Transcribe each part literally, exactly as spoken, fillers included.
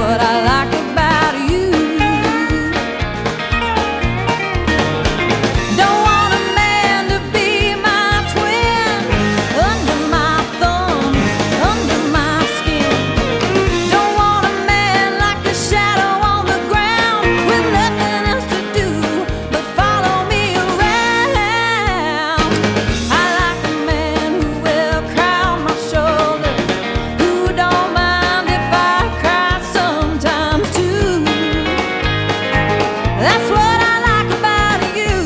what I like about you. Don't want a man to be my twin, under my thumb, under my skin. Don't want a man like a shadow on the ground, with nothing else to do but follow me around. I like a man who will cry on my shoulder, who don't mind if I cry sometimes too. That's what I like about you.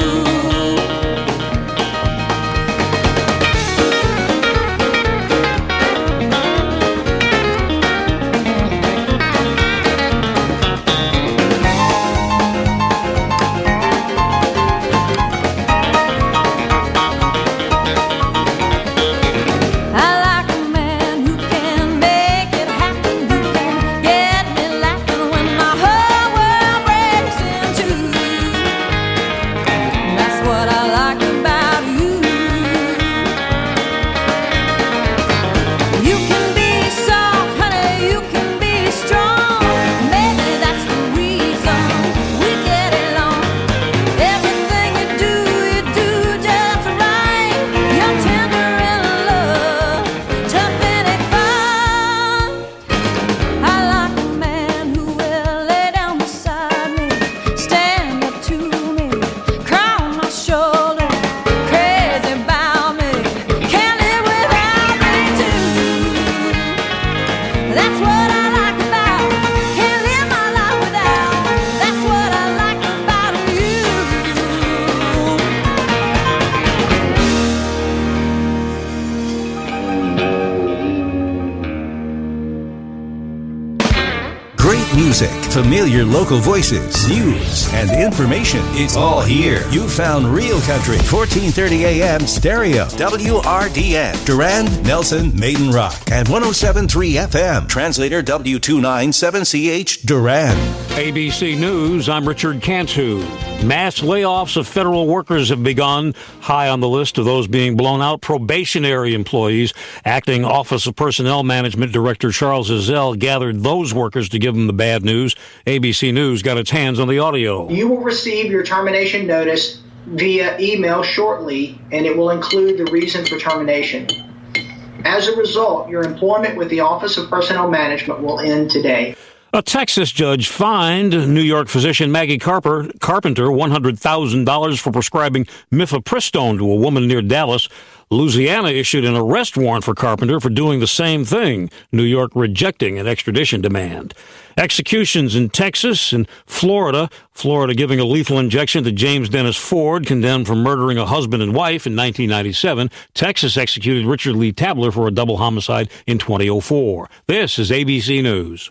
I like a man who can make it happen, who can get me laughing when my whole world breaks in two. That's what I like about you. You can be soft, honey, you can be strong. Maybe that's the reason we get along. Everything you do, you do just right. You're tender in love, tough in a fight. I like a man who will lay down beside me, stand up to me, cry on my shoulder, crazy about me, can't live without me too. That's what I like about, can't live my life without. That's what I like about you. Great music, familiar local voices, news, and information. It's all here. You found Real Country, fourteen thirty A M stereo, W R D N, Durand, Nelson, Maiden Rock, and one oh seven point three F M, translator W two ninety-seven C H, Durand. A B C News, I'm Richard Cantu. Mass layoffs of federal workers have begun. High on the list of those being blown out, probationary employees. Acting Office of Personnel Management Director Charles Ezell gathered those workers to give them the bad news. A B C News got its hands on the audio. You will receive your termination notice via email shortly, and it will include the reason for termination. As a result, your employment with the Office of Personnel Management will end today. A Texas judge fined New York physician Maggie Carper, Carpenter one hundred thousand dollars for prescribing mifepristone to a woman near Dallas. Louisiana issued an arrest warrant for Carpenter for doing the same thing, New York rejecting an extradition demand. Executions in Texas and Florida. Florida giving a lethal injection to James Dennis Ford, condemned for murdering a husband and wife in nineteen ninety-seven. Texas executed Richard Lee Tabler for a double homicide in twenty oh four. This is A B C News.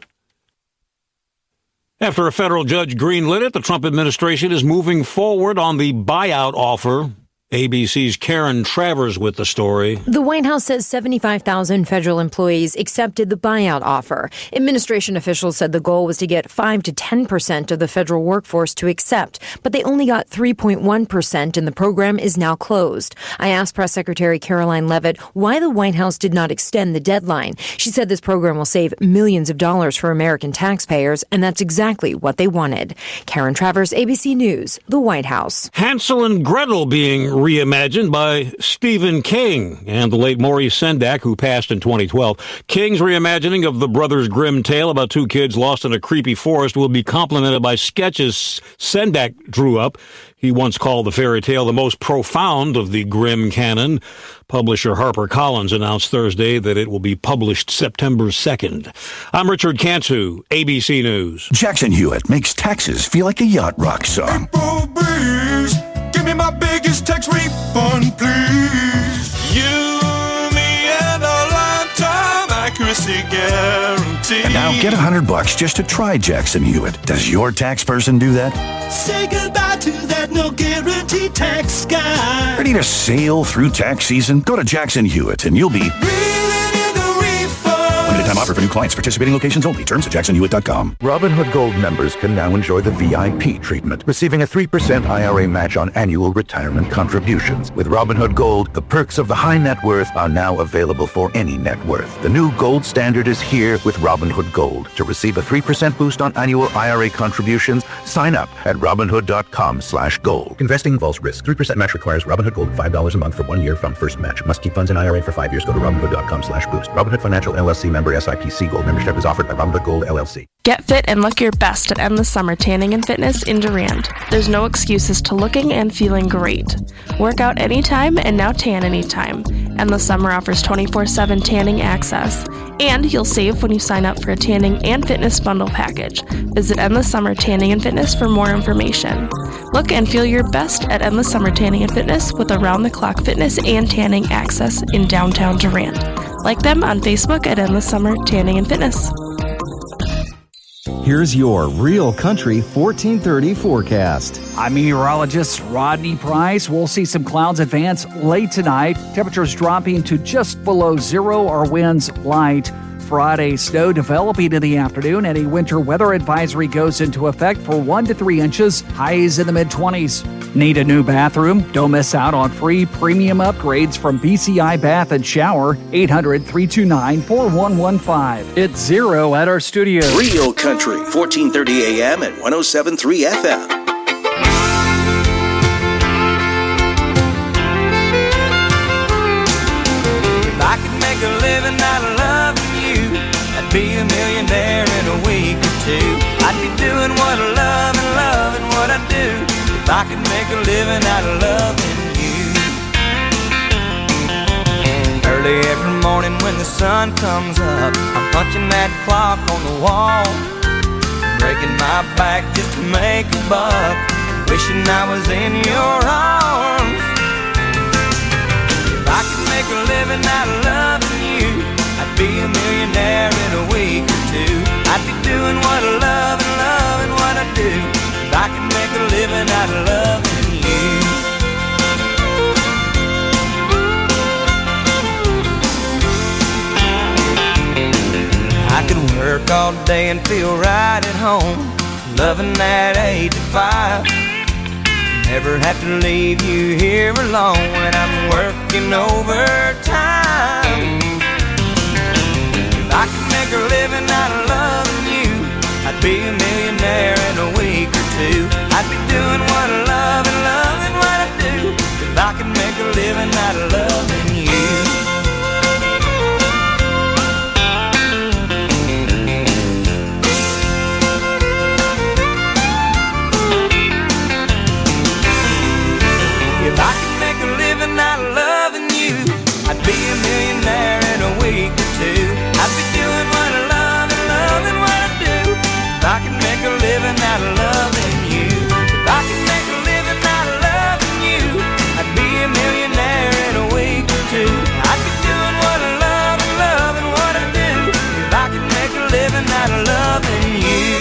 After a federal judge greenlit it, the Trump administration is moving forward on the buyout offer. A B C's Karen Travers with the story. The White House says seventy-five thousand federal employees accepted the buyout offer. Administration officials said the goal was to get five to ten percent of the federal workforce to accept, but they only got three point one percent, and the program is now closed. I asked Press Secretary Caroline Leavitt why the White House did not extend the deadline. She said this program will save millions of dollars for American taxpayers, and that's exactly what they wanted. Karen Travers, A B C News, the White House. Hansel and Gretel being reimagined by Stephen King and the late Maurice Sendak, who passed in twenty twelve. King's reimagining of the Brothers Grimm tale about two kids lost in a creepy forest will be complemented by sketches Sendak drew up. He once called the fairy tale the most profound of the Grimm canon. Publisher HarperCollins announced Thursday that it will be published September second. I'm Richard Cantu, A B C News. Jackson Hewitt makes taxes feel like a yacht rock song. April breeze, give me my biggest tax refund, please. You, me, and a lifetime accuracy guarantee. And now get a hundred bucks just to try Jackson Hewitt. Does your tax person do that? Say goodbye to that no guarantee tax guy. Ready to sail through tax season? Go to Jackson Hewitt and you'll be Reeling in the refund. when it Limited time offer for new clients. Participating locations only. Terms at jackson hewitt dot com. Robinhood Gold members can now enjoy the V I P treatment, receiving a three percent I R A match on annual retirement contributions. With Robinhood Gold, the perks of the high net worth are now available for any net worth. The new gold standard is here with Robinhood Gold. To receive a three percent boost on annual I R A contributions, sign up at robinhood dot com slash gold. Investing involves risk. three percent match requires Robinhood Gold five dollars a month for one year from first match. Must keep funds in I R A for five years. Go to robinhood dot com slash boost. Robinhood Financial L L C member S I P C Gold membership is offered by Robinhood Gold L L C. Get fit and look your best at Endless Summer Tanning and Fitness in Durand. There's no excuses to looking and feeling great. Work out anytime and now tan anytime. Endless Summer offers twenty-four seven tanning access. And you'll save when you sign up for a tanning and fitness bundle package. Visit Endless Summer Tanning and Fitness for more information. Look and feel your best at Endless Summer Tanning and Fitness with around-the-clock fitness and tanning access in downtown Durand. Like them on Facebook at Endless Summer Tanning and Fitness. Here's your Real Country fourteen thirty forecast. I'm meteorologist Rodney Price. We'll see some clouds advance late tonight. Temperatures dropping to just below zero. Our winds light. Friday, snow developing in the afternoon, and a winter weather advisory goes into effect for one to three inches, highs in the mid-twenties. Need a new bathroom? Don't miss out on free premium upgrades from B C I Bath and Shower. eight hundred, three two nine, four one one five. It's zero at our studio. Real Country, fourteen thirty A M and one oh seven point three F M. If I could make a living out of loving you, I'd be a millionaire in a week or two. I'd be doing what I love and loving what I do. If I could make a living out of loving you. Early every morning when the sun comes up, I'm punching that clock on the wall, breaking my back just to make a buck, wishing I was in your arms. If I could make a living out of loving you, I'd be a millionaire in a week or two. I'd be doing what I love and loving what I do. If I could make a living out of loving you. I could work all day and feel right at home, loving that eight to five. Never have to leave you here alone when I'm working overtime. If I could make a living out of loving you, I'd be a millionaire in a week or two. I'd be doing what I love and loving what I do. If I could make a living out of loving you. If I could make a living out of loving you, I'd be a millionaire in a week or two. I'd be doing what I love and loving what I do. If I could make a living out of loving you. If I could make a living out of loving you, I'd be a millionaire in a week or two. I'd be doing what I love and loving what I do. If I could make a living out of loving you.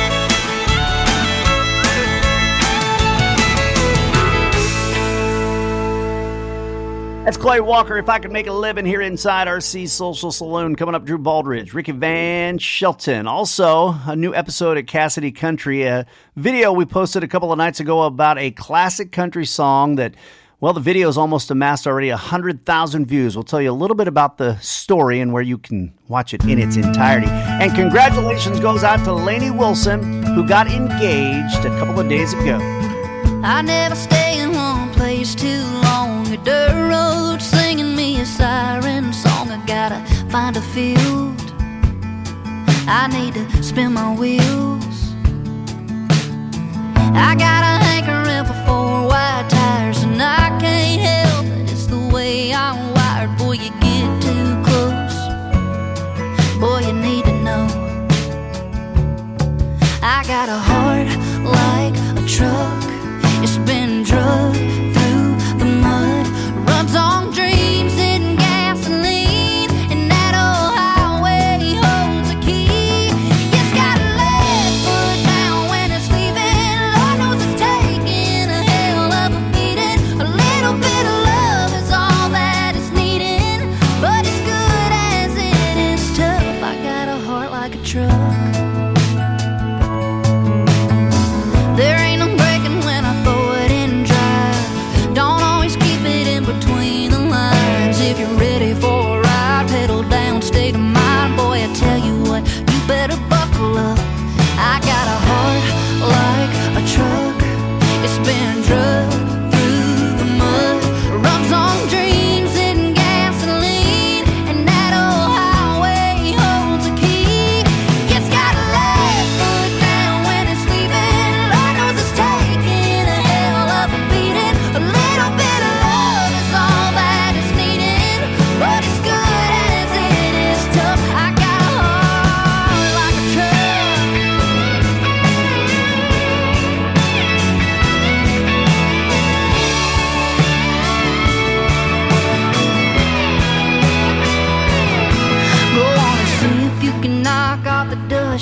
That's Clay Walker. If I could make a living here inside R C Social Saloon. Coming up, Drew Baldridge, Ricky Van Shelton. Also, a new episode at Cassidy Country. A video we posted a couple of nights ago about a classic country song that, well, the video has almost amassed already one hundred thousand views. We'll tell you a little bit about the story and where you can watch it in its entirety. And congratulations goes out to Lainey Wilson, who got engaged a couple of days ago. I never stay in one place too long. A dirt road singing me a siren song. I gotta find a field. I need to spin my wheels. I got a hankering for four white tires, and I can't help it. It's the way I'm wired. Boy, you get too close. Boy, you need to know. I got a heart like a truck. It's been drugged through the mud, runs on dreams and gasoline, and that old highway holds a key. You just gotta let foot down when it's leaving. Lord knows it's taking a hell of a beating. A little bit of love is all that it's needing, but as good as it is tough, I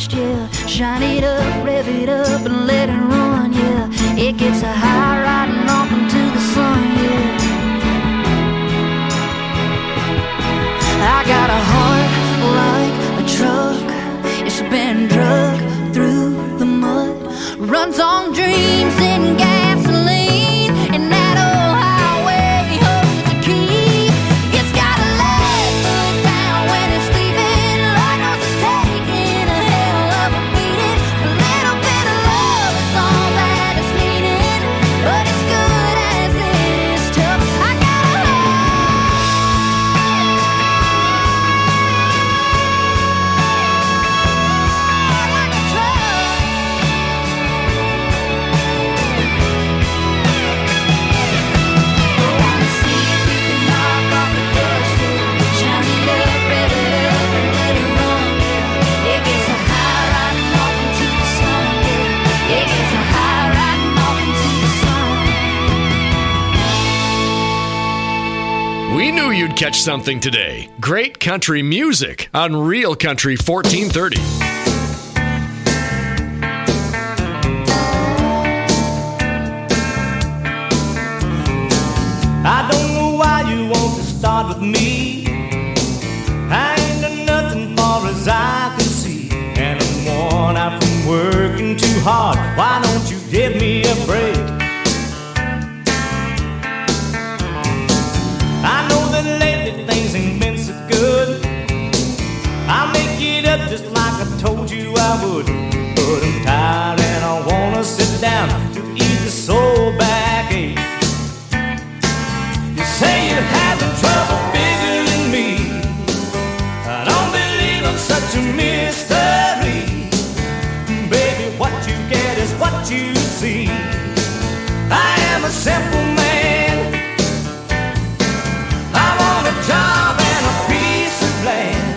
first, yeah. Shine it up, rev it up, and let it run, yeah. It gets a high riding off into the sun, yeah. I got a heart like a truck. It's been drug through the mud. Runs on dreams and gasoline. And that old highway holds the key. It's got a leg foot down when it's sleeping. Lord knows it's taking a hell of a beating. A little bit of love is all that it's needing. But it's good as it is tough. I got a We knew you'd catch something today. Great country music on Real Country fourteen thirty. I don't know why you want to start with me. I ain't done nothing far as I can see. And I'm worn out from working too hard. Why don't you give me a break? I know that lately things ain't been so good. I'll make it up just like I told you I would. But I'm tired and I wanna sit down to ease the soul backache. You say you're having trouble figuring me. I don't believe I'm such a mystery. Baby, what you get is what you see. I am a simple